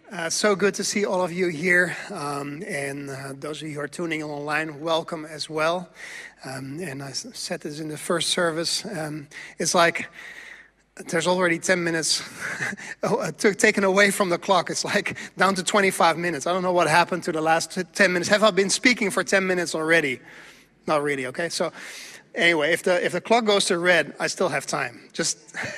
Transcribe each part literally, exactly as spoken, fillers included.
Uh, so good to see all of you here, um, and uh, those of you who are tuning in online, welcome as well. Um, and I said this in the first service. Um, it's like there's already ten minutes taken away from the clock. It's like down to twenty-five minutes. I don't know what happened to the last ten minutes. Have I been speaking for ten minutes already? Not really. Okay. So anyway, if the if the clock goes to red, I still have time. Just.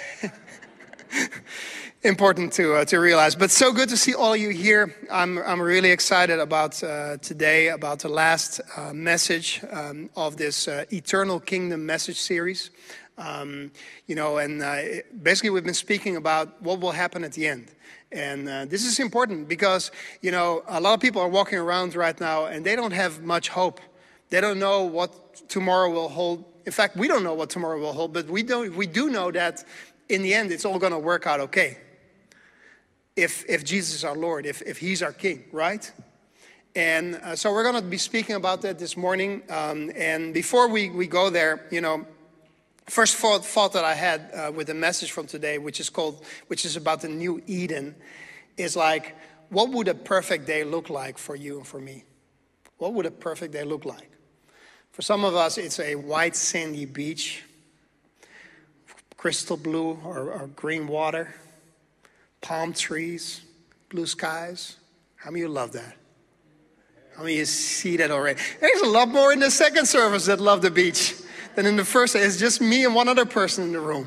Important to uh, to realize, but so good to see all of you here. I'm I'm really excited about uh, today, about the last uh, message um, of this uh, Eternal Kingdom message series. Um, you know, and uh, basically we've been speaking about what will happen at the end. And uh, this is important because, you know, a lot of people are walking around right now and they don't have much hope. They don't know what tomorrow will hold. In fact, we don't know what tomorrow will hold, but we don't. We do know that in the end, it's all going to work out okay. If if Jesus is our Lord, if, if he's our King, right? And uh, so we're going to be speaking about that this morning. Um, and before we, we go there, you know, first thought, thought that I had uh, with the message from today, which is called, which is about the new Eden, is like, what would a perfect day look like for you and for me? What would a perfect day look like? For some of us, it's a white sandy beach, crystal blue or, or green water, palm trees, blue skies. How many of you love that? How many of you see that already? There's a lot more in the second service that love the beach than in the first. It's just me and one other person in the room.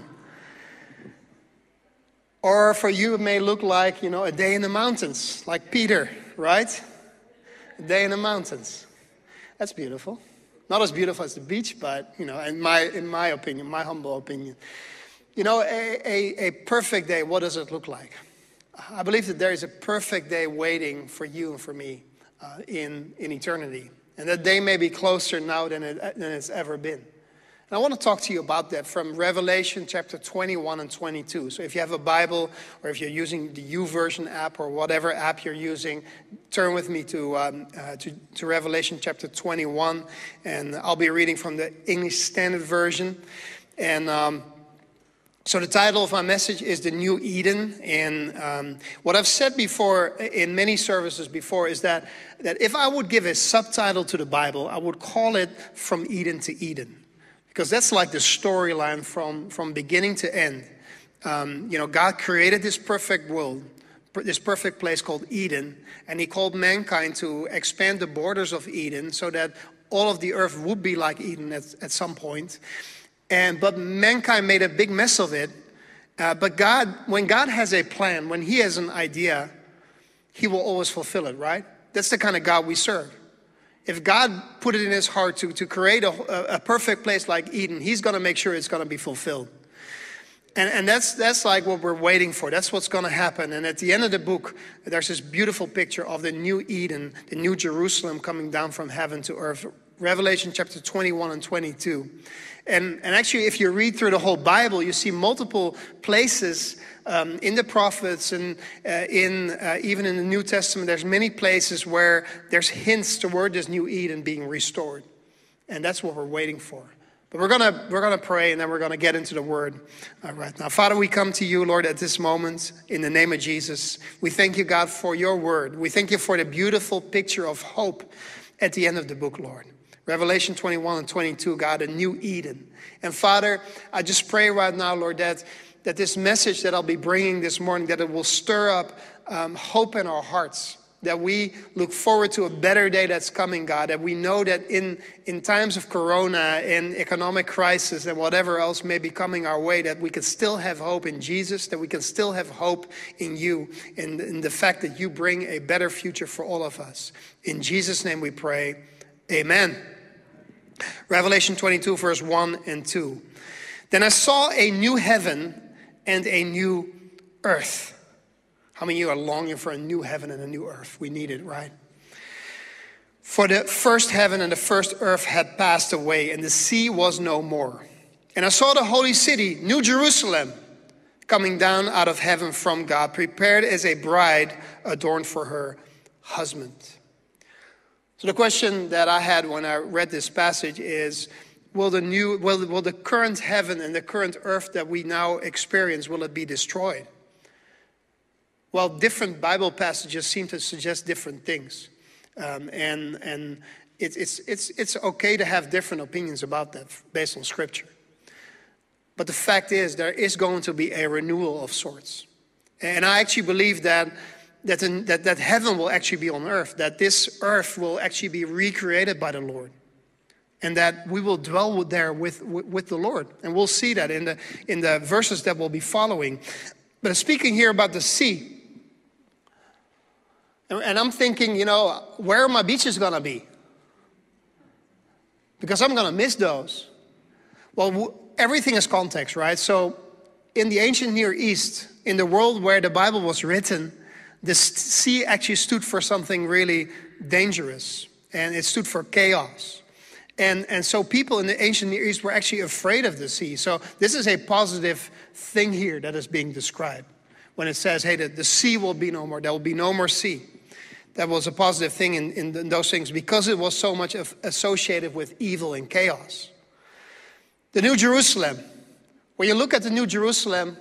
Or for you, it may look like, you know, a day in the mountains, like Peter, right? A day in the mountains. That's beautiful. Not as beautiful as the beach, but, you know, in my in my opinion, my humble opinion. You know, a, a, a perfect day, what does it look like? I believe that there is a perfect day waiting for you and for me uh, in, in eternity. And that day may be closer now than, it, than it's ever been. And I want to talk to you about that from Revelation chapter twenty-one and twenty-two. So if you have a Bible or if you're using the YouVersion app or whatever app you're using, turn with me to, um, uh, to, to Revelation chapter twenty-one. And I'll be reading from the English Standard Version. And Um, So the title of my message is The New Eden. And um, what I've said before in many services before is that, that if I would give a subtitle to the Bible, I would call it From Eden to Eden. Because that's like the storyline from, from beginning to end. Um, you know, God created this perfect world, this perfect place called Eden. And he called mankind to expand the borders of Eden so that all of the earth would be like Eden at, at some point. And but mankind made a big mess of it. Uh, but God, when God has a plan, when he has an idea, he will always fulfill it, right? That's the kind of God we serve. If God put it in his heart to, to create a, a perfect place like Eden, he's going to make sure it's going to be fulfilled. And, and that's that's like what we're waiting for. That's what's going to happen. And at the end of the book, there's this beautiful picture of the new Eden, the new Jerusalem coming down from heaven to earth. Revelation chapter twenty-one and twenty-two. And, and actually, if you read through the whole Bible, you see multiple places um, in the prophets and uh, in uh, even in the New Testament, there's many places where there's hints toward this new Eden being restored. And that's what we're waiting for. But we're gonna we're gonna pray and then we're gonna get into the Word uh, right now. Father, we come to you, Lord, at this moment in the name of Jesus. We thank you, God, for your Word. We thank you for the beautiful picture of hope at the end of the book, Lord. Revelation twenty-one and twenty-two, God, a new Eden. And Father, I just pray right now, Lord, that, that this message that I'll be bringing this morning, that it will stir up um, hope in our hearts, that we look forward to a better day that's coming, God, that we know that in, in times of corona and economic crisis and whatever else may be coming our way, that we can still have hope in Jesus, that we can still have hope in you, in, in the fact that you bring a better future for all of us. In Jesus' name we pray, amen. Revelation twenty-two, verse one and two. Then I saw a new heaven and a new earth. How many of you are longing for a new heaven and a new earth? We need it, right? For the first heaven and the first earth had passed away, and the sea was no more. And I saw the holy city, New Jerusalem, coming down out of heaven from God, prepared as a bride adorned for her husband. So the question that I had when I read this passage is, will the new, will, will the current heaven and the current earth that we now experience, will it be destroyed? Well, different Bible passages seem to suggest different things. Um, and and it, it's, it's, it's okay to have different opinions about that based on Scripture. But the fact is, there is going to be a renewal of sorts. And I actually believe that that, in, that that heaven will actually be on earth, that this earth will actually be recreated by the Lord. And that we will dwell there with, with, with the Lord. And we'll see that in the, in the verses that will be following. But speaking here about the sea. And, and I'm thinking, you know, where are my beaches going to be? Because I'm going to miss those. Well, w- everything is context, right? So in the ancient Near East, in the world where the Bible was written, the sea actually stood for something really dangerous. And it stood for chaos. And, and so people in the ancient Near East were actually afraid of the sea. So this is a positive thing here that is being described. When it says, hey, the, the sea will be no more. There will be no more sea. That was a positive thing in, in, in those things because it was so much of, associated with evil and chaos. The New Jerusalem. When you look at the New Jerusalem,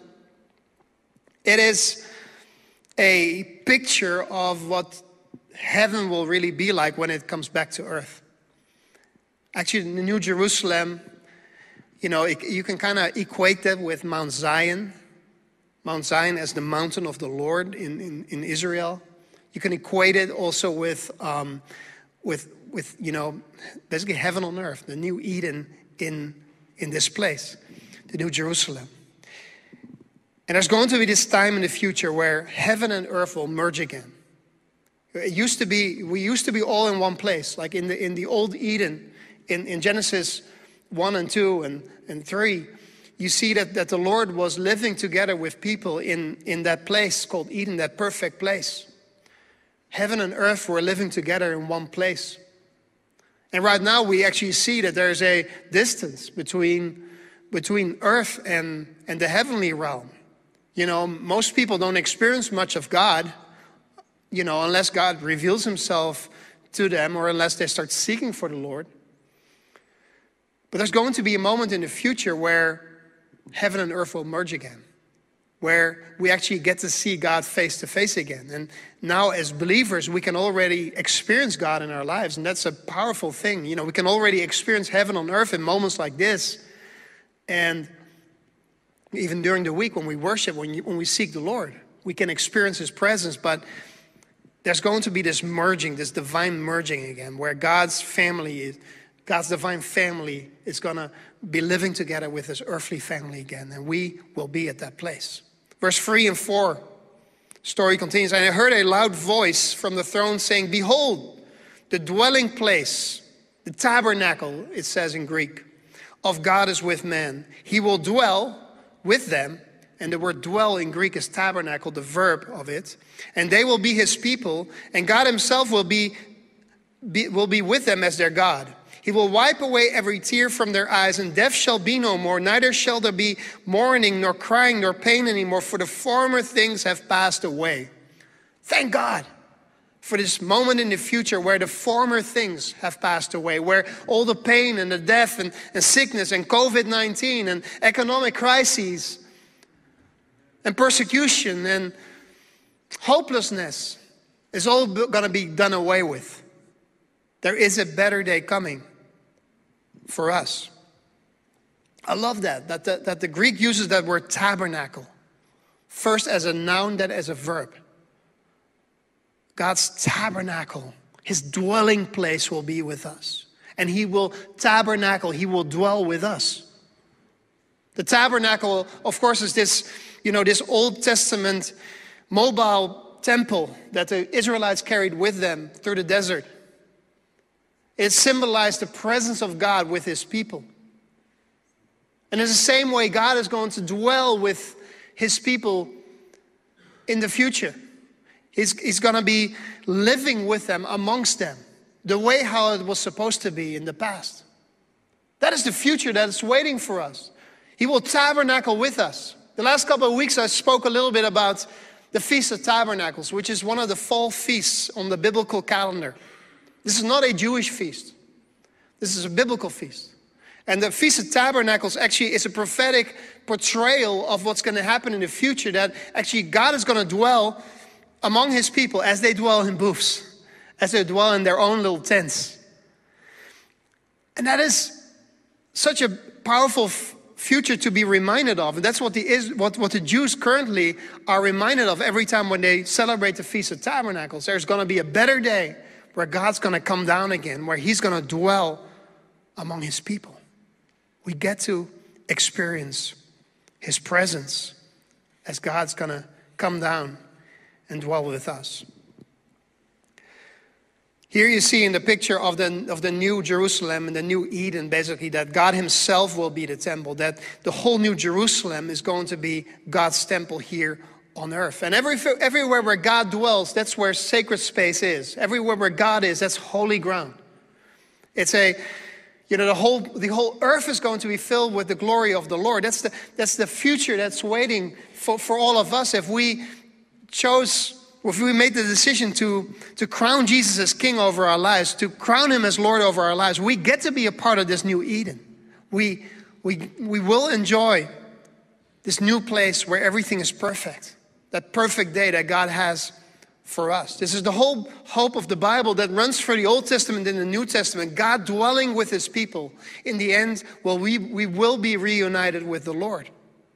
it is a picture of what heaven will really be like when it comes back to earth. Actually, the New Jerusalem, you know, it, you can kind of equate that with Mount Zion. Mount Zion as the mountain of the Lord in, in, in Israel. You can equate it also with, um, with, with, you know, basically heaven on earth, the new Eden in, in this place, the New Jerusalem. And there's going to be this time in the future where heaven and earth will merge again. It used to be, we used to be all in one place, like in the in the old Eden, in, in Genesis one and two and, and three. You see that, that the Lord was living together with people in, in that place called Eden, that perfect place. Heaven and earth were living together in one place. And right now we actually see that there's a distance between, between earth and, and the heavenly realm. You know, most people don't experience much of God, you know, unless God reveals himself to them or unless they start seeking for the Lord. But there's going to be a moment in the future where heaven and earth will merge again, where we actually get to see God face to face again. And now as believers, we can already experience God in our lives. And that's a powerful thing. You know, we can already experience heaven on earth in moments like this. And even during the week when we worship, when, you, when we seek the Lord, we can experience his presence. But there's going to be this merging, this divine merging again, where God's family is, God's divine family is going to be living together with his earthly family again. And we will be at that place. Verse three and four, story continues. And I heard a loud voice from the throne saying, behold, the dwelling place, the tabernacle, it says in Greek, of God is with men. He will dwell with them. And the word dwell in Greek is tabernacle, the verb of it. And they will be his people. And God himself will be, be, will be with them as their God. He will wipe away every tear from their eyes, and death shall be no more. Neither shall there be mourning, nor crying, nor pain anymore, for the former things have passed away. Thank God for this moment in the future where the former things have passed away, where all the pain and the death and, and sickness and covid nineteen and economic crises and persecution and hopelessness is all going to be done away with. There is a better day coming for us. I love that, that the, that the Greek uses that word tabernacle. First as a noun, then as a verb. God's tabernacle, his dwelling place will be with us. And he will tabernacle, he will dwell with us. The tabernacle, of course, is this, you know, this Old Testament mobile temple that the Israelites carried with them through the desert. It symbolized the presence of God with his people. And in the same way, God is going to dwell with his people in the future. He's, he's going to be living with them, amongst them, the way how it was supposed to be in the past. That is the future that is waiting for us. He will tabernacle with us. The last couple of weeks I spoke a little bit about the Feast of Tabernacles, which is one of the fall feasts on the biblical calendar. This is not a Jewish feast. This is a biblical feast. And the Feast of Tabernacles actually is a prophetic portrayal of what's going to happen in the future, that actually God is going to dwell among his people as they dwell in booths, as they dwell in their own little tents. And that is such a powerful f- future to be reminded of. And that's what the, is, what, what the Jews currently are reminded of every time when they celebrate the Feast of Tabernacles. There's going to be a better day where God's going to come down again, where he's going to dwell among his people. We get to experience his presence as God's going to come down and dwell with us. Here you see in the picture of the, of the new Jerusalem and the new Eden, basically, that God himself will be the temple, that the whole new Jerusalem is going to be God's temple here on earth. And every, everywhere where God dwells, that's where sacred space is. Everywhere where God is, that's holy ground. It's a, you know, the whole, the whole earth is going to be filled with the glory of the Lord. That's the, that's the future that's waiting for, for all of us if we chose, if we made the decision to, to crown Jesus as King over our lives, to crown him as Lord over our lives. We get to be a part of this new Eden. We, we, we will enjoy this new place where everything is perfect. That perfect day that God has for us. This is the whole hope of the Bible that runs through the Old Testament and the New Testament. God dwelling with his people. In the end, well, we, we will be reunited with the Lord.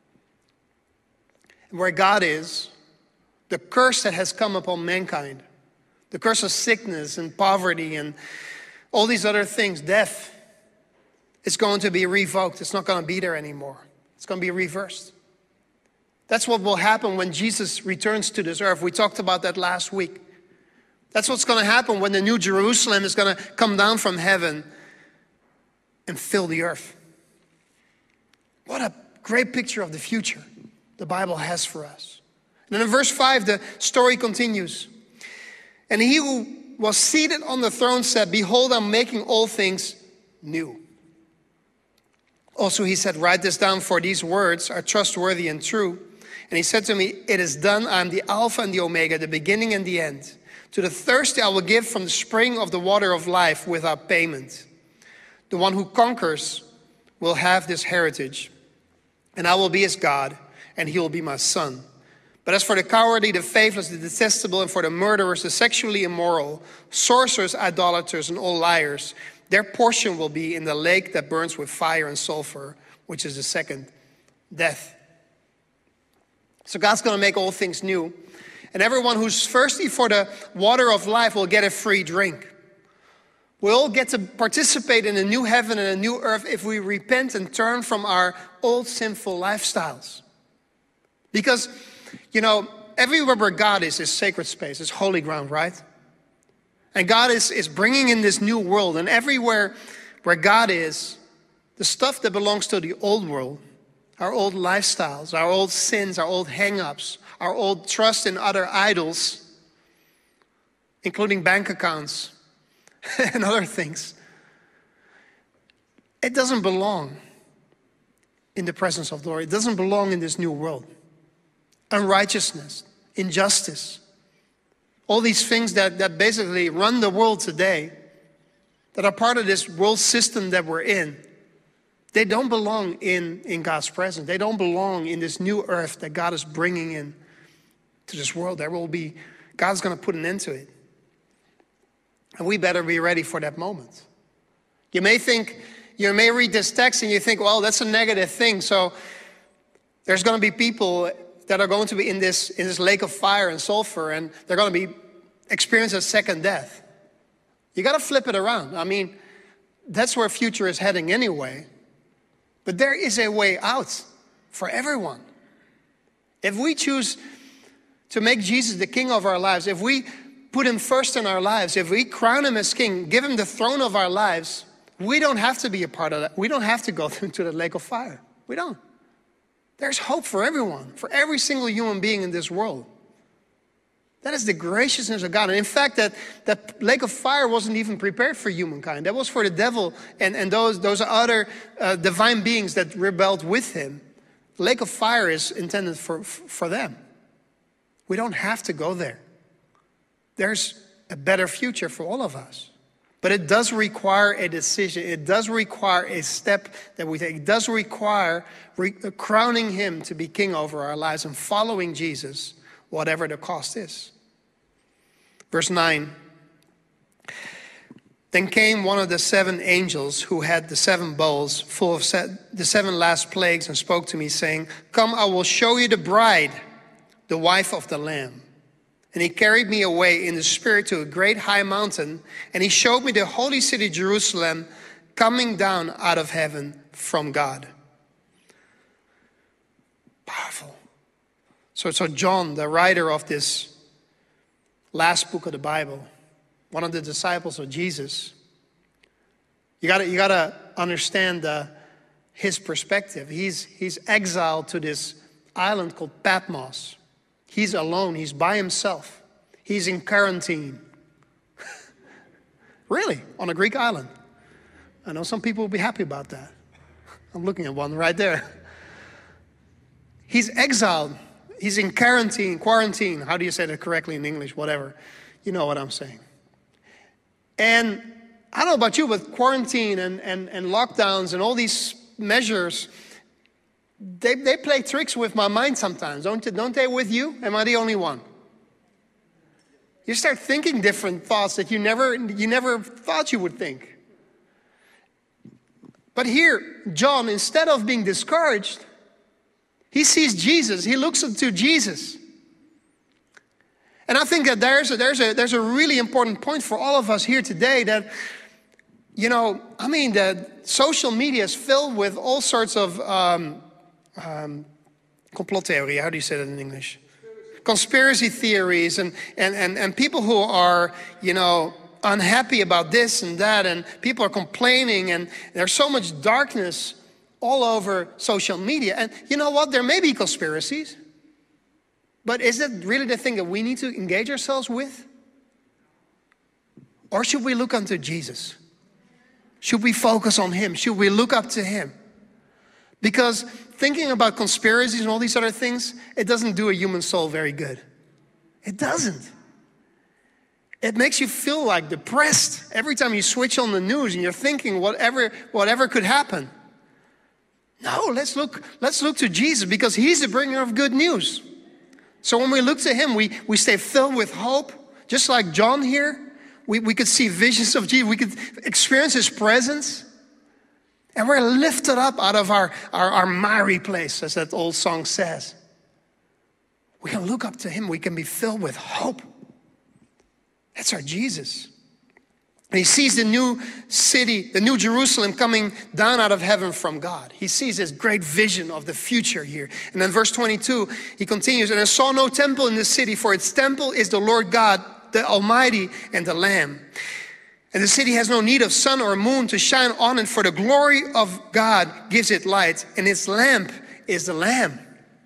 And where God is, the curse that has come upon mankind, the curse of sickness and poverty and all these other things, death, is going to be revoked. It's not going to be there anymore. It's going to be reversed. That's what will happen when Jesus returns to this earth. We talked about that last week. That's what's going to happen when the new Jerusalem is going to come down from heaven and fill the earth. What a great picture of the future the Bible has for us. And then in verse five, the story continues. And he who was seated on the throne said, "Behold, I'm making all things new." Also he said, "Write this down, for these words are trustworthy and true." And he said to me, "It is done. I am the Alpha and the Omega, the beginning and the end. To the thirsty I will give from the spring of the water of life without payment. The one who conquers will have this heritage, and I will be his God, and he will be my son. But as for the cowardly, the faithless, the detestable, and for the murderers, the sexually immoral, sorcerers, idolaters, and all liars, their portion will be in the lake that burns with fire and sulfur, which is the second death." So God's going to make all things new. And everyone who's thirsty for the water of life will get a free drink. We'll all get to participate in a new heaven and a new earth if we repent and turn from our old sinful lifestyles. Because, you know, everywhere where God is, is sacred space, is holy ground, right? And God is, is bringing in this new world. And everywhere where God is, the stuff that belongs to the old world, our old lifestyles, our old sins, our old hang-ups, our old trust in other idols, including bank accounts and other things, it doesn't belong in the presence of the Lord. It doesn't belong in this new world. Unrighteousness, injustice, all these things that, that basically run the world today, that are part of this world system that we're in, they don't belong in, in God's presence. They don't belong in this new earth that God is bringing in to this world. There will be, God's going to put an end to it. And we better be ready for that moment. You may think, you may read this text and you think, well, that's a negative thing. So there's going to be people that are going to be in this, in this lake of fire and sulfur, and they're going to be experience a second death. You got to flip it around. I mean, that's where future is heading anyway. But there is a way out for everyone. If we choose to make Jesus the King of our lives, if we put him first in our lives, if we crown him as King, give him the throne of our lives, we don't have to be a part of that. We don't have to go into the lake of fire. We don't. There's hope for everyone, for every single human being in this world. That is the graciousness of God. And in fact, that, that lake of fire wasn't even prepared for humankind. That was for the devil and, and those, those other uh, divine beings that rebelled with him. The lake of fire is intended for, for them. We don't have to go there. There's a better future for all of us. But it does require a decision. It does require a step that we take. It does require re- crowning him to be king over our lives and following Jesus, whatever the cost is. Verse nine. Then came one of the seven angels who had the seven bowls full of se- the seven last plagues and spoke to me, saying, "Come, I will show you the bride, the wife of the Lamb." And he carried me away in the spirit to a great high mountain, and he showed me the holy city Jerusalem coming down out of heaven from God. Powerful. So, so John, the writer of this last book of the Bible, one of the disciples of Jesus, you gotta, you gotta understand uh, his perspective. He's, he's exiled to this island called Patmos. He's alone, he's by himself. He's in quarantine. Really, on a Greek island. I know some people will be happy about that. I'm looking at one right there. He's exiled. He's in quarantine, quarantine. How do you say that correctly in English? Whatever. You know what I'm saying. And I don't know about you, but quarantine and, and, and lockdowns and all these measures, they, they play tricks with my mind sometimes, don't they, don't they with you? Am I the only one? You start thinking different thoughts that you never, you never thought you would think. But here, John, instead of being discouraged, he sees Jesus. He looks into Jesus. And I think that there's a, there's a, there's a really important point for all of us here today that, you know, I mean, that social media is filled with all sorts of um, um, complottheorie. How do you say that in English? Conspiracy theories and, and, and, and people who are, you know, unhappy about this and that, and people are complaining, and there's so much darkness all over social media. And you know what? There may be conspiracies, but is it really the thing that we need to engage ourselves with? Or should we look unto Jesus? Should we focus on him? Should we look up to him? Because thinking about conspiracies and all these other things, it doesn't do a human soul very good. It doesn't. It makes you feel like depressed every time you switch on the news and you're thinking whatever, whatever could happen. No, let's look, let's look to Jesus because he's the bringer of good news. So when we look to him, we, we stay filled with hope. Just like John here, we, we could see visions of Jesus. We could experience his presence. And we're lifted up out of our, our, our miry place, as that old song says. We can look up to him. We can be filled with hope. That's our Jesus. And he sees the new city, the new Jerusalem coming down out of heaven from God. He sees this great vision of the future here. And then verse twenty-two, he continues, "And I saw no temple in the city, for its temple is the Lord God, the Almighty, and the Lamb. And the city has no need of sun or moon to shine on it, for the glory of God gives it light, and its lamp is the Lamb."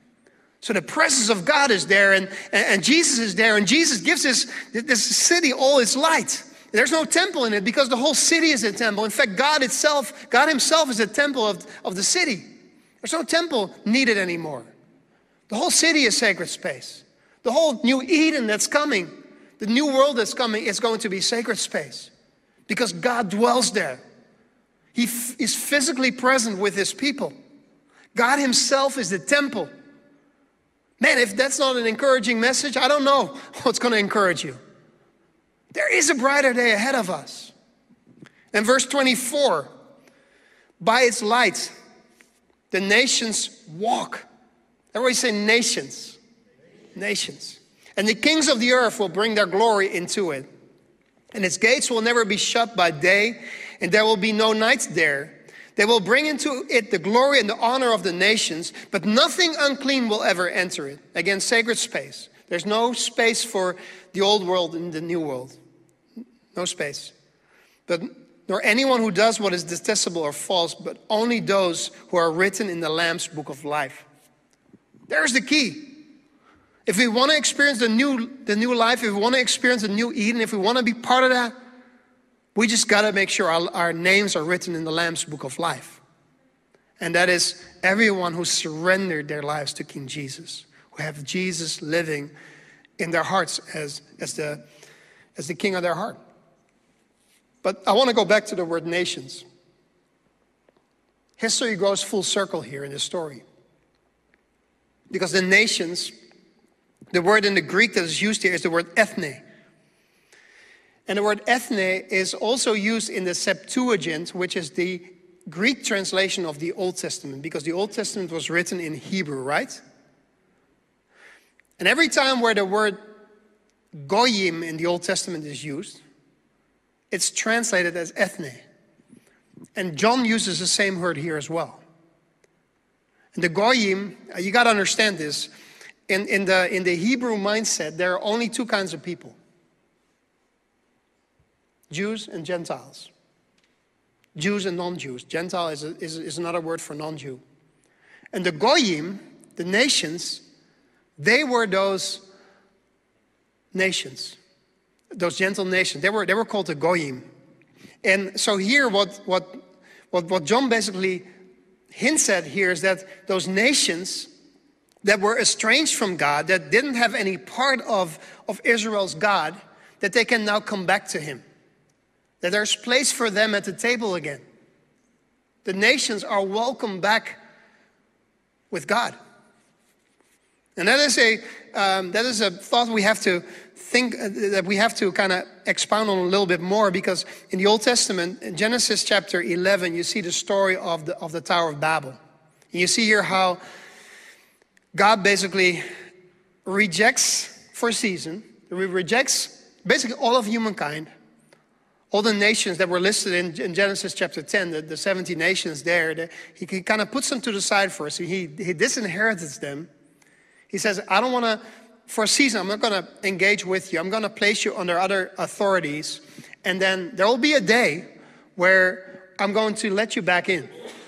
So the presence of God is there, and, and, and Jesus is there, and Jesus gives this, this city all its light. There's no temple in it because the whole city is a temple. In fact, God itself, God himself is a temple of, of the city. There's no temple needed anymore. The whole city is sacred space. The whole new Eden that's coming, the new world that's coming, is going to be sacred space. Because God dwells there. He f- is physically present with his people. God himself is the temple. Man, if that's not an encouraging message, I don't know what's going to encourage you. There is a brighter day ahead of us. And verse twenty-four, "By its light, the nations walk." Everybody say nations. Nations. "And the kings of the earth will bring their glory into it. And its gates will never be shut by day, and there will be no night there. They will bring into it the glory and the honor of the nations, but nothing unclean will ever enter it." Again, sacred space. There's no space for the old world and the new world. No space. But nor anyone who does what is detestable or false, but only those who are written in the Lamb's book of life. There's the key. If we want to experience the new, the new life, if we want to experience the new Eden, if we want to be part of that, we just got to make sure our, our names are written in the Lamb's book of life. And that is everyone who surrendered their lives to King Jesus, who have Jesus living in their hearts as, as, the, as the king of their heart. But I want to go back to the word nations. History goes full circle here in this story. Because the nations, the word in the Greek that is used here is the word ethne. And the word ethne is also used in the Septuagint, which is the Greek translation of the Old Testament, because the Old Testament was written in Hebrew, right? And every time where the word goyim in the Old Testament is used, it's translated as ethne. And John uses the same word here as well. And the goyim, you got to understand this. In, in, the, in the Hebrew mindset, there are only two kinds of people. Jews and Gentiles. Jews and non-Jews. Gentile is, a, is, is another word for non-Jew. And the goyim, the nations, they were those nations, those gentle nations. They were, they were called the goyim. And so here what, what, what, what John basically hints at here is that those nations that were estranged from God, that didn't have any part of, of Israel's God, that they can now come back to him. That there's place for them at the table again. The nations are welcome back with God. And that is a um, that is a thought we have to think, uh, that we have to kind of expound on a little bit more, because in the Old Testament, in Genesis chapter eleven, you see the story of the of the Tower of Babel. And you see here how God basically rejects for a season, he rejects basically all of humankind. All the nations that were listed in, in Genesis chapter ten, the, the seventy nations there, the, he, he kind of puts them to the side for us. He, he disinherits them. He says, I don't want to, for a season, I'm not going to engage with you. I'm going to place you under other authorities. And then there will be a day where I'm going to let you back in.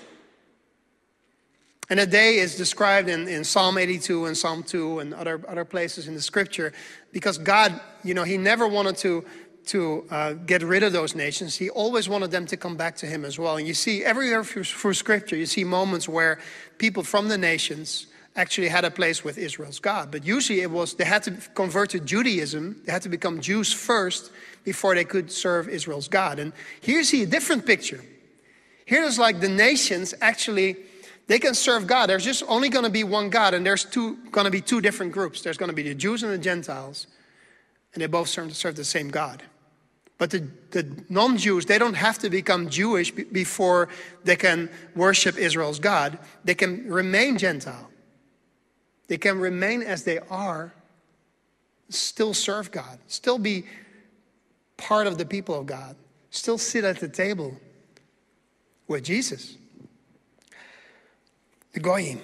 And a day is described in, in Psalm eighty-two and Psalm two and other, other places in the scripture, because God, you know, he never wanted to to uh, get rid of those nations. He always wanted them to come back to him as well. And you see everywhere through, through scripture, you see moments where people from the nations actually had a place with Israel's God. But usually it was, they had to convert to Judaism. They had to become Jews first before they could serve Israel's God. And here you see a different picture. Here it's like the nations actually, they can serve God. There's just only going to be one God, and there's two going to be two different groups. There's going to be the Jews and the Gentiles, and they both serve, serve the same God. But the, the non-Jews, they don't have to become Jewish b- before they can worship Israel's God. They can remain Gentile. They can remain as they are, still serve God, still be part of the people of God, still sit at the table with Jesus. The Goyim.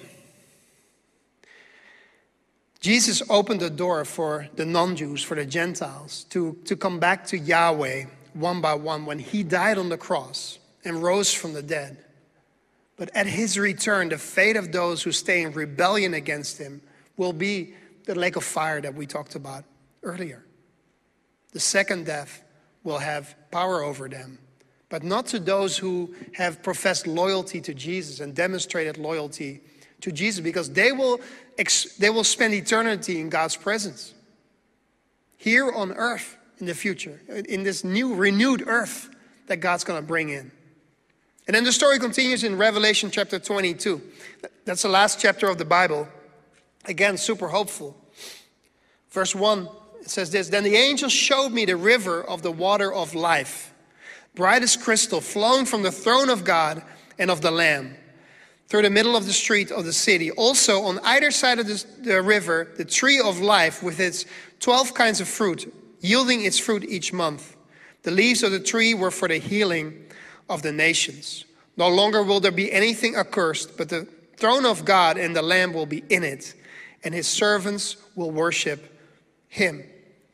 Jesus opened the door for the non-Jews, for the Gentiles, to, to come back to Yahweh one by one when he died on the cross and rose from the dead. But at his return, the fate of those who stay in rebellion against him will be the lake of fire that we talked about earlier. The second death will have power over them, but not to those who have professed loyalty to Jesus and demonstrated loyalty to Jesus, because they will they will spend eternity in God's presence here on earth in the future, in this new renewed earth that God's going to bring in. And then the story continues in Revelation chapter twenty-two. That's the last chapter of the Bible. Again, super hopeful. Verse one, it says this: Then the angel showed me the river of the water of life, bright as crystal, flowing from the throne of God and of the Lamb, through the middle of the street of the city. Also on either side of this, the river, the tree of life with its twelve kinds of fruit, yielding its fruit each month. The leaves of the tree were for the healing of the nations. No longer will there be anything accursed, but the throne of God and the Lamb will be in it, and his servants will worship him.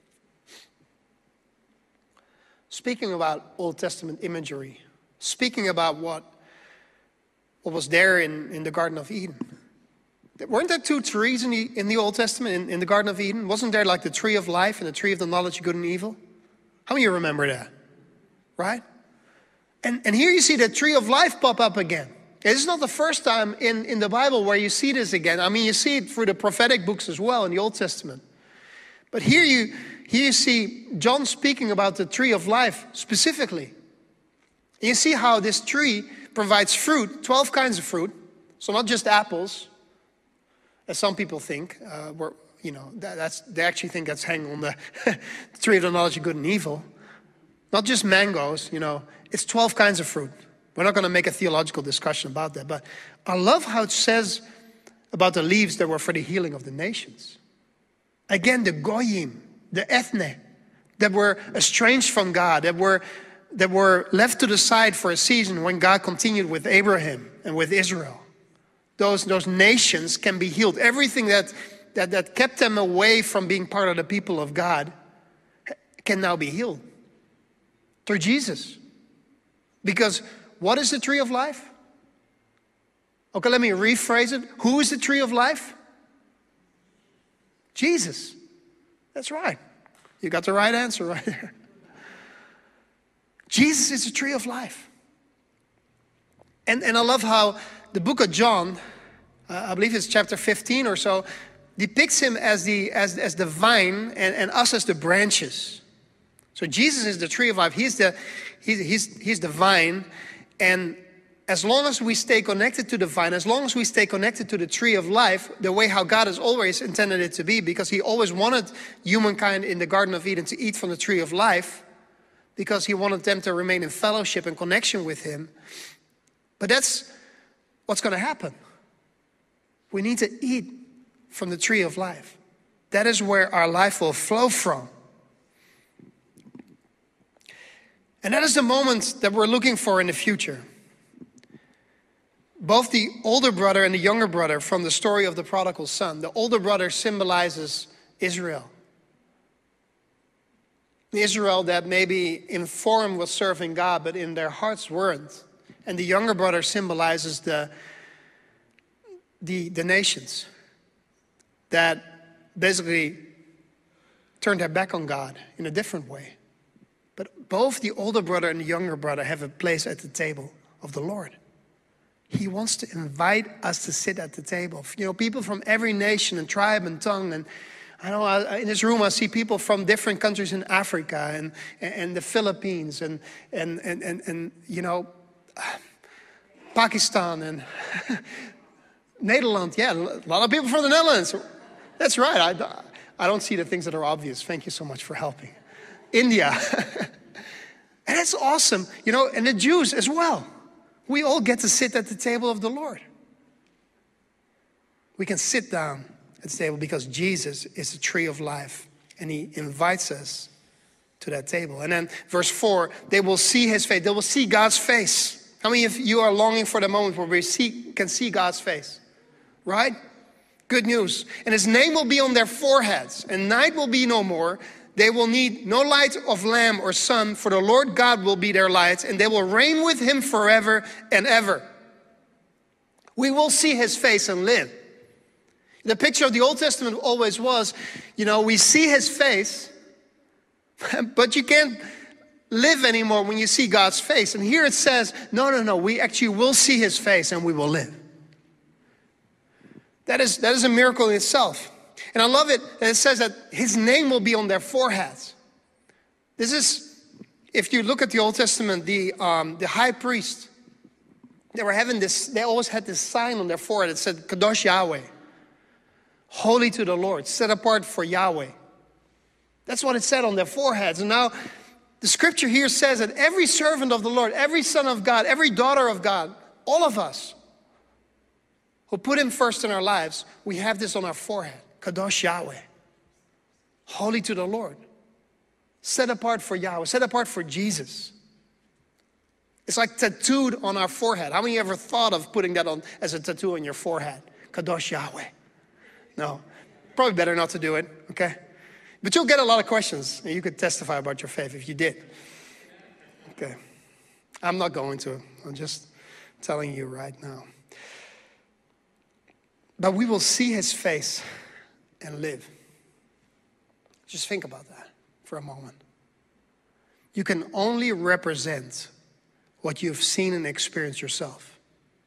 Speaking about Old Testament imagery, speaking about what what was there in, in the Garden of Eden. Weren't there two trees in the, in the Old Testament, in, in the Garden of Eden? Wasn't there like the tree of life and the tree of the knowledge of good and evil? How many of you remember that? Right? And, and here you see the tree of life pop up again. This is not the first time in, in the Bible where you see this again. I mean, you see it through the prophetic books as well in the Old Testament. But here you, here you see John speaking about the tree of life specifically. And you see how this tree provides fruit, twelve kinds of fruit. So not just apples, as some people think. Uh, we're, you know, that, that's, they actually think that's hanging on the tree of the knowledge of good and evil. Not just mangoes, you know, it's twelve kinds of fruit. We're not going to make a theological discussion about that, but I love how it says about the leaves that were for the healing of the nations. Again, the goyim, the ethne, that were estranged from God, that were, that were left to the side for a season when God continued with Abraham and with Israel. Those, those nations can be healed. Everything that, that, that kept them away from being part of the people of God can now be healed through Jesus. Because what is the tree of life? Okay, let me rephrase it. Who is the tree of life? Jesus. That's right. You got the right answer right there. Jesus is the tree of life. And, and I love how the book of John, uh, I believe it's chapter fifteen or so, depicts him as the, as, as the vine and, and us as the branches. So Jesus is the tree of life. He's the, he's, he's, he's the vine. And as long as we stay connected to the vine, as long as we stay connected to the tree of life, the way how God has always intended it to be, because he always wanted humankind in the Garden of Eden to eat from the tree of life, because he wanted them to remain in fellowship and connection with him. But that's what's going to happen. We need to eat from the tree of life. That is where our life will flow from. And that is the moment that we're looking for in the future. Both the older brother and the younger brother from the story of the prodigal son. The older brother symbolizes Israel. Israel that maybe in form was serving God, but in their hearts weren't. And the younger brother symbolizes the, the, the nations that basically turned their back on God in a different way. But both the older brother and the younger brother have a place at the table of the Lord. He wants to invite us to sit at the table. You know, people from every nation and tribe and tongue. And I know I, in this room I see people from different countries in Africa and, and the Philippines and, and, and, and, and you know, Pakistan and Nederland. Yeah, a lot of people from the Netherlands. That's right. I, I don't see the things that are obvious. Thank you so much for helping. India. And it's awesome. You know, and the Jews as well. We all get to sit at the table of the Lord. We can sit down at the table because Jesus is the tree of life. And he invites us to that table. And then verse four, they will see his face. They will see God's face. How many of you are longing for the moment where we see, can see God's face? Right? Good news. And his name will be on their foreheads. And night will be no more. They will need no light of lamp or sun, for the Lord God will be their light, and they will reign with him forever and ever. We will see his face and live. The picture of the Old Testament always was, you know, we see his face, but you can't live anymore when you see God's face. And here it says, no, no, no, we actually will see his face and we will live. That is, that is a miracle in itself. And I love it that it says that his name will be on their foreheads. This is, if you look at the Old Testament, the, um, the high priest, they were having this, they always had this sign on their forehead that said, Kadosh Yahweh, holy to the Lord, set apart for Yahweh. That's what it said on their foreheads. And now the scripture here says that every servant of the Lord, every son of God, every daughter of God, all of us who put him first in our lives, we have this on our forehead. Kadosh Yahweh, holy to the Lord, set apart for Yahweh, set apart for Jesus. It's like tattooed on our forehead. How many of you ever thought of putting that on as a tattoo on your forehead? Kadosh Yahweh. No, probably better not to do it, okay? But you'll get a lot of questions, and you could testify about your faith if you did. Okay, I'm not going to. I'm just telling you right now. But we will see his face and live. Just think about that for a moment. You can only represent what you've seen and experienced yourself.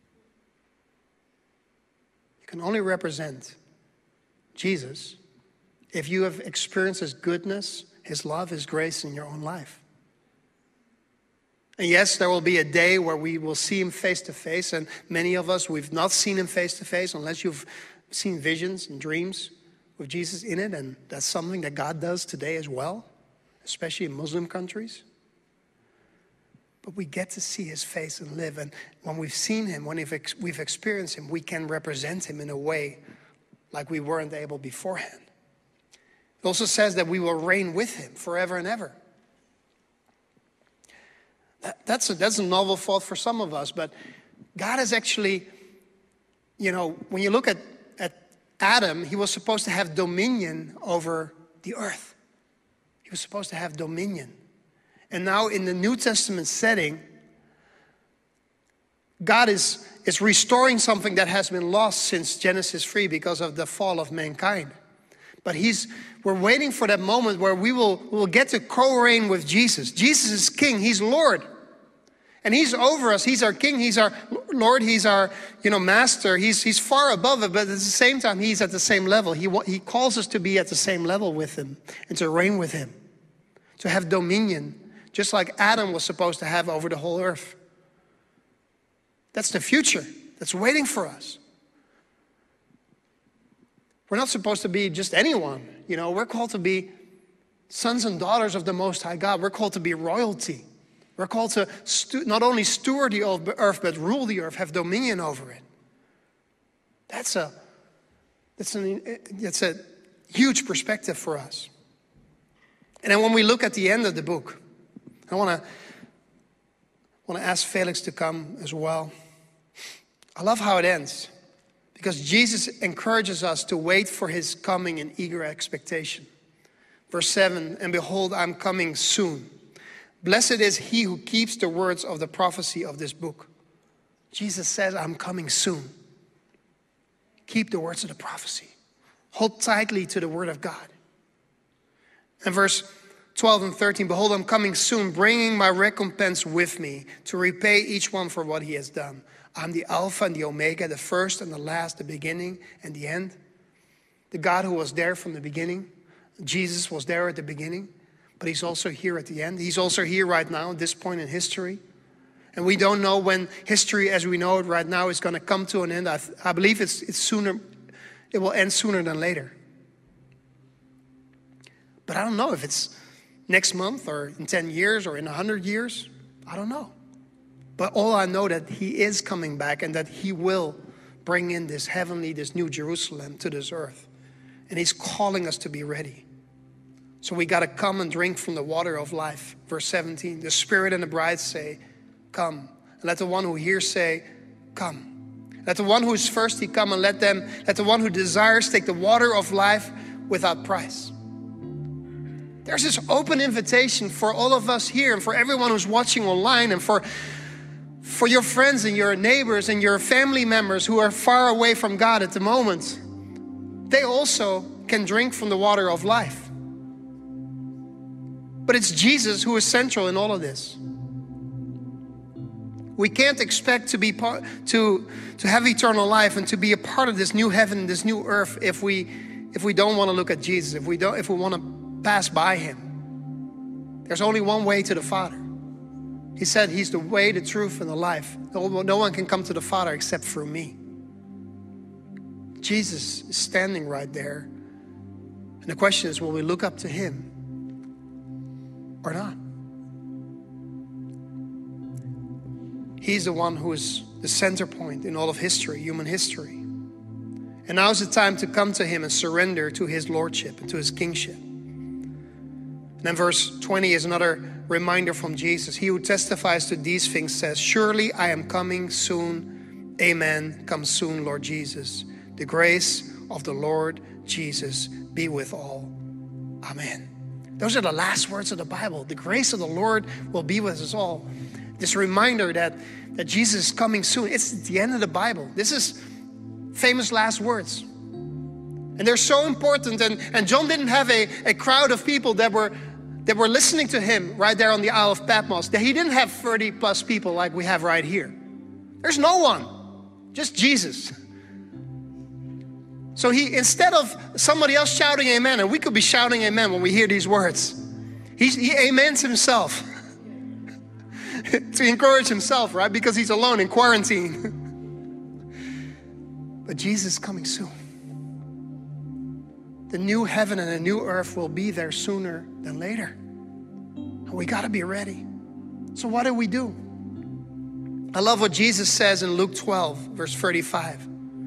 You can only represent Jesus if you have experienced his goodness, his love, his grace in your own life. And yes, there will be a day where we will see him face to face, and many of us, we've not seen him face to face unless you've seen visions and dreams with Jesus in it, and that's something that God does today as well, especially in Muslim countries. but we get to see his face and live. And when we've seen him, when we've, ex- we've experienced him, we can represent him in a way like we weren't able beforehand. It also says that we will reign with him forever and ever. That, that's, a, that's a novel thought for some of us, but God is actually, you know, when you look at, at Adam, he was supposed to have dominion over the earth. He was supposed to have dominion. And now in the New Testament setting, God is, is restoring something that has been lost since Genesis three because of the fall of mankind. But he's, we're waiting for that moment where we will, we will get to co-reign with Jesus. Jesus is King, he's Lord. And he's over us, he's our King, he's our Lord, he's our, you know, Master. He's, he's far above it, but at the same time, he's at the same level. He, he calls us to be at the same level with him and to reign with him, to have dominion, just like Adam was supposed to have over the whole earth. That's the future that's waiting for us. We're not supposed to be just anyone. You know, we're called to be sons and daughters of the Most High God. We're called to be royalty. We're called to stu- not only steward the earth, but rule the earth, have dominion over it. That's a, that's an, it's a huge perspective for us. And then when we look at the end of the book, I want to want to ask Felix to come as well. I love how it ends, because Jesus encourages us to wait for his coming in eager expectation. Verse seven, and behold, I'm coming soon. Blessed is he who keeps the words of the prophecy of this book. Jesus says, I'm coming soon. Keep the words of the prophecy. Hold tightly to the word of God. And verse twelve and thirteen, behold, I'm coming soon, bringing my recompense with me to repay each one for what he has done. I'm the Alpha and the Omega, the first and the last, the beginning and the end. The God who was there from the beginning. Jesus was there at the beginning, but he's also here at the end. He's also here right now at this point in history. And we don't know when history as we know it right now is going to come to an end. I, th- I believe it's, it's sooner, it will end sooner than later. But I don't know if it's next month or in ten years or in one hundred years. I don't know. But all I know that he is coming back and that he will bring in this heavenly, this new Jerusalem to this earth. And he's calling us to be ready. So we got to come and drink from the water of life. Verse seventeen, the Spirit and the bride say, come. And let the one who hears say, come. Let the one who is thirsty come, and let them, let the one who desires take the water of life without price. There's this open invitation for all of us here and for everyone who's watching online and for, for your friends and your neighbors and your family members who are far away from God at the moment. They also can drink from the water of life. But it's Jesus who is central in all of this. We can't expect to be part, to, to have eternal life and to be a part of this new heaven, this new earth, if we if we don't want to look at Jesus, if we don't, if we want to pass by him. There's only one way to the Father. He said he's the way, the truth, and the life. No, no one can come to the Father except through me. Jesus is standing right there. And the question is, will we look up to him or not? He's the one who is the center point in all of history, human history. And now is the time to come to him and surrender to his lordship and to his kingship. And then verse twenty is another reminder from Jesus. He who testifies to these things says, surely I am coming soon. Amen. Come soon, Lord Jesus. The grace of the Lord Jesus be with all. Amen. Those are the last words of the Bible. The grace of the Lord will be with us all. This reminder that, that Jesus is coming soon. It's at the end of the Bible. This is famous last words. And they're so important. And, and John didn't have a, a crowd of people that were, that were listening to him right there on the Isle of Patmos. He didn't have thirty plus people like we have right here. There's no one, just Jesus. So he, instead of somebody else shouting amen, and we could be shouting amen when we hear these words, he, he amens himself to encourage himself, right? Because he's alone in quarantine. But Jesus is coming soon. The new heaven and the new earth will be there sooner than later. And we got to be ready. So what do we do? I love what Jesus says in Luke twelve, verse thirty-five.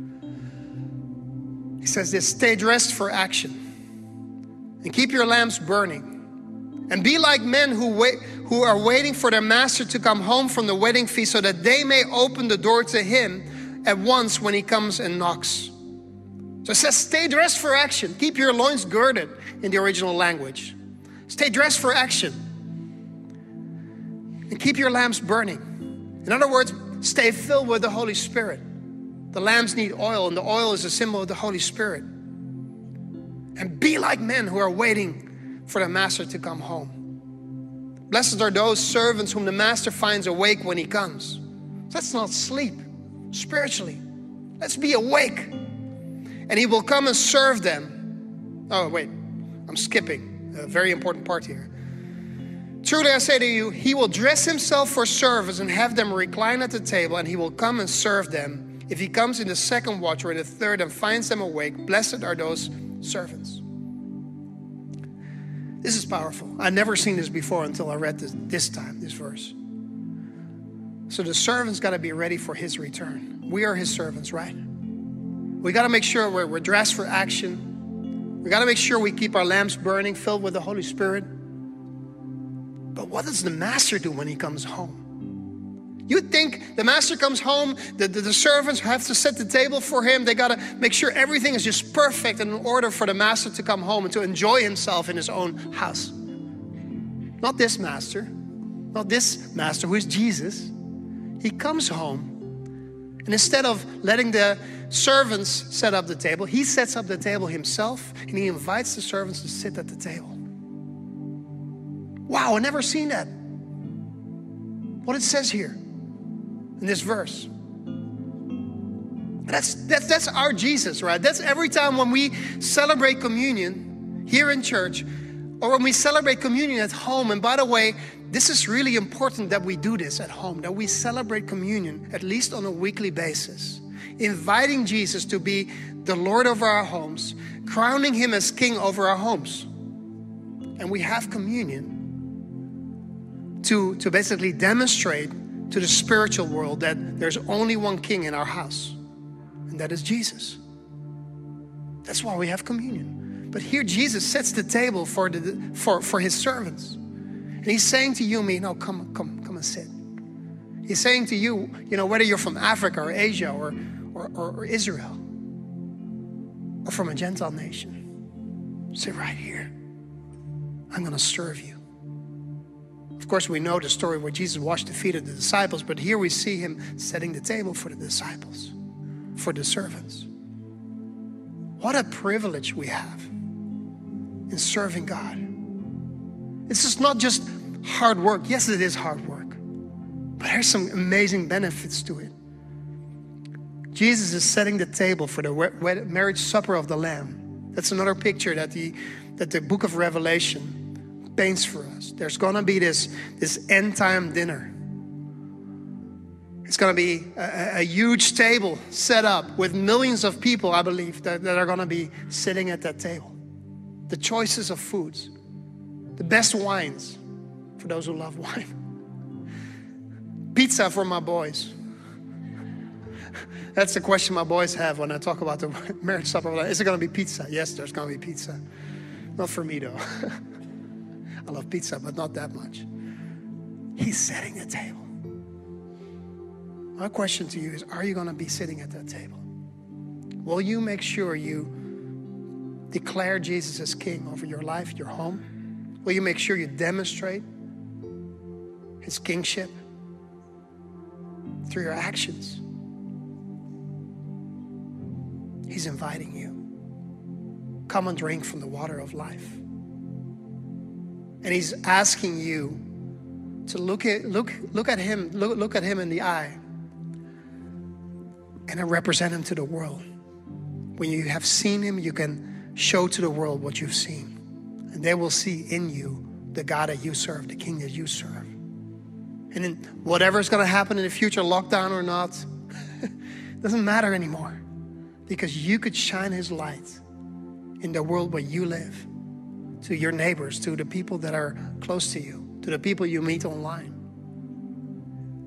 He says this, stay dressed for action and keep your lamps burning and be like men who wait, who are waiting for their master to come home from the wedding feast so that they may open the door to him at once when he comes and knocks. So it says, stay dressed for action. Keep your loins girded in the original language. Stay dressed for action. And keep your lamps burning. In other words, stay filled with the Holy Spirit. The lamps need oil, and the oil is a symbol of the Holy Spirit. And be like men who are waiting for the master to come home. Blessed are those servants whom the master finds awake when he comes. Let's not sleep spiritually. Let's be awake. And he will come and serve them. Oh, wait, I'm skipping a very important part here. Truly I say to you, he will dress himself for service and have them recline at the table, and he will come and serve them. If he comes in the second watch or in the third and finds them awake, blessed are those servants. This is powerful. I'd never seen this before until I read this this time, this verse. So the servant's got to be ready for his return. We are his servants, right? We got to make sure we're, we're dressed for action. We got to make sure we keep our lamps burning, filled with the Holy Spirit. But what does the master do when he comes home? You'd think the master comes home, the, the, the servants have to set the table for him. They got to make sure everything is just perfect and in order for the master to come home and to enjoy himself in his own house. Not this master, not this master who is Jesus. He comes home, and instead of letting the servants set up the table, he sets up the table himself, and he invites the servants to sit at the table. Wow, I've never seen that. What it says here in this verse. That's, that's, that's our Jesus, right? That's every time when we celebrate communion here in church, or when we celebrate communion at home. And by the way, this is really important that we do this at home, that we celebrate communion at least on a weekly basis, inviting Jesus to be the Lord of our homes, crowning him as King over our homes. And we have communion to, to basically demonstrate to the spiritual world that there's only one King in our house, and that is Jesus. That's why we have communion. But here Jesus sets the table for, the, for, for his servants. And he's saying to you and me, no, come, come, come and sit. He's saying to you, you know, whether you're from Africa or Asia or, or, or, or Israel or from a Gentile nation, sit right here. I'm going to serve you. Of course, we know the story where Jesus washed the feet of the disciples, but here we see him setting the table for the disciples, for the servants. What a privilege we have in serving God. It's just not just hard work. Yes, it is hard work, but there's some amazing benefits to it. Jesus is setting the table for the marriage supper of the Lamb. That's another picture that the, that the book of Revelation paints for us. There's gonna be this, this end time dinner. It's gonna be a, a huge table set up with millions of people, I believe, that, that are gonna be sitting at that table. The choices of foods, the best wines for those who love wine. Pizza for my boys. That's the question my boys have when I talk about the marriage supper. Is it gonna be pizza? Yes, there's gonna be pizza. Not for me though. I love pizza, but not that much. He's setting a table. My question to you is, are you going to be sitting at that table? Will you make sure you declare Jesus as King over your life, your home? Will you make sure you demonstrate his kingship through your actions? He's inviting you. Come and drink from the water of life. And he's asking you to look at look look at him, look, look at him in the eye, and then represent him to the world. When you have seen him, you can show to the world what you've seen. And they will see in you the God that you serve, the King that you serve. And then whatever's gonna happen in the future, lockdown or not, doesn't matter anymore. Because you could shine his light in the world where you live, to your neighbors, to the people that are close to you, to the people you meet online.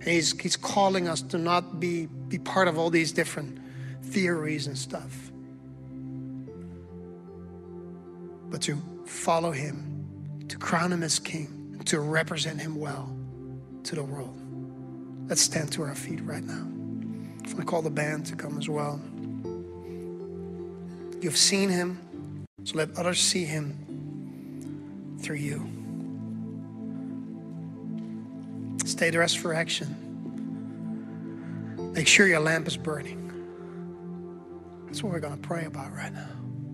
And he's, he's calling us to not be, be part of all these different theories and stuff, but to follow him, to crown him as king, and to represent him well to the world. Let's stand to our feet right now. I'm going to call the band to come as well. You've seen him, so let others see him through you. Stay the rest for action. Make sure your lamp is burning. That's what we're going to pray about right now.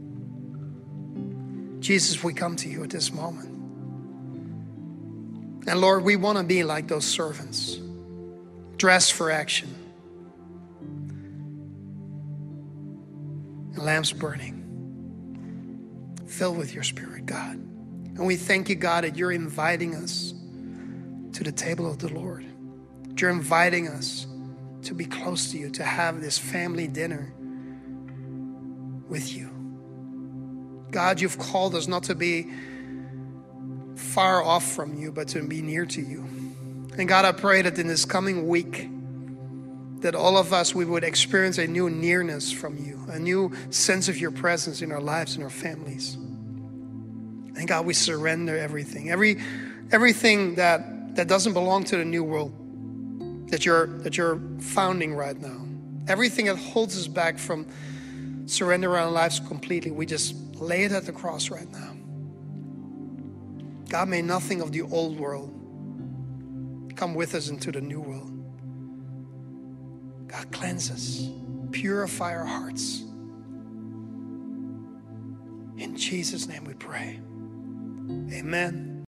Jesus, we come to you at this moment. And Lord, we want to be like those servants, dressed for action, and lamps burning, filled with your Spirit, God. And we thank you, God, that you're inviting us to the table of the Lord. You're inviting us to be close to you, to have this family dinner with you. God, you've called us not to be far off from you, but to be near to you. And God, I pray that in this coming week, that all of us, we would experience a new nearness from you, a new sense of your presence in our lives and our families. And God, we surrender everything, every everything that, that doesn't belong to the new world that you're, that you're founding right now. Everything that holds us back from surrender our lives completely, we just lay it at the cross right now. God, may nothing of the old world come with us into the new world. God, cleanse us, purify our hearts. In Jesus' name we pray. Amen.